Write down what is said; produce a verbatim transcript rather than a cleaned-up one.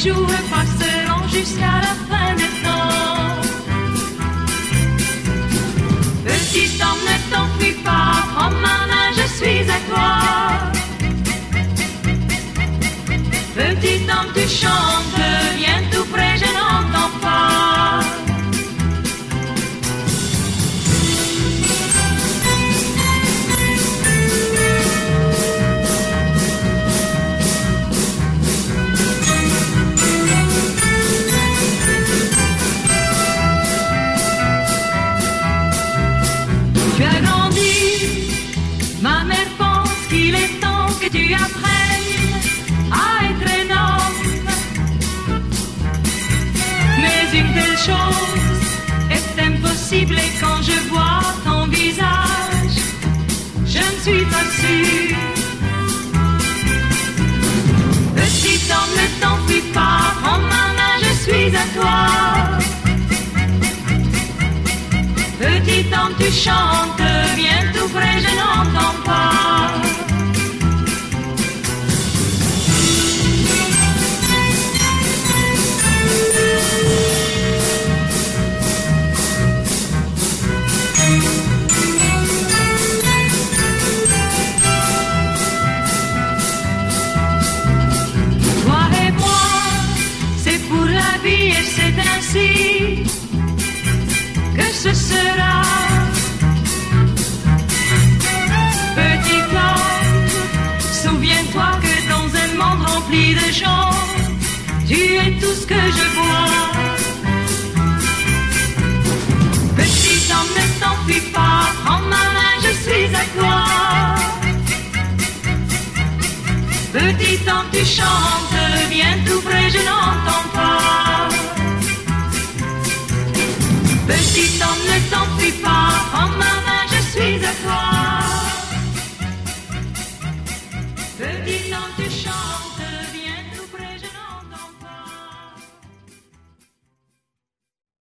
jours passeront jusqu'à la fin des temps. Petit homme, ne t'enfuis pas, prends ma main, je suis à toi. Petit homme, tu chantes, viens tout près, je n'entends pas. Tu as grandi, ma mère pense qu'il est temps que tu apprennes à être un homme. Mais une telle chose est impossible et quand je vois ton visage, je ne suis pas sûre. Petit homme, ne t'enfuis pas, prends ma main, je suis à toi. Petit homme, tu chantes, viens tout près, je n'entends pas. Toi et moi, c'est pour la vie et c'est ainsi que ce sera. Petit homme, souviens-toi que dans un monde rempli de gens, tu es tout ce que je vois. Petit homme, ne t'enfuis pas, prends ma main, je suis à toi. Petit homme, tu chantes, viens tout près, je n'entends pas. Petit homme, ne t'enfuis pas, prends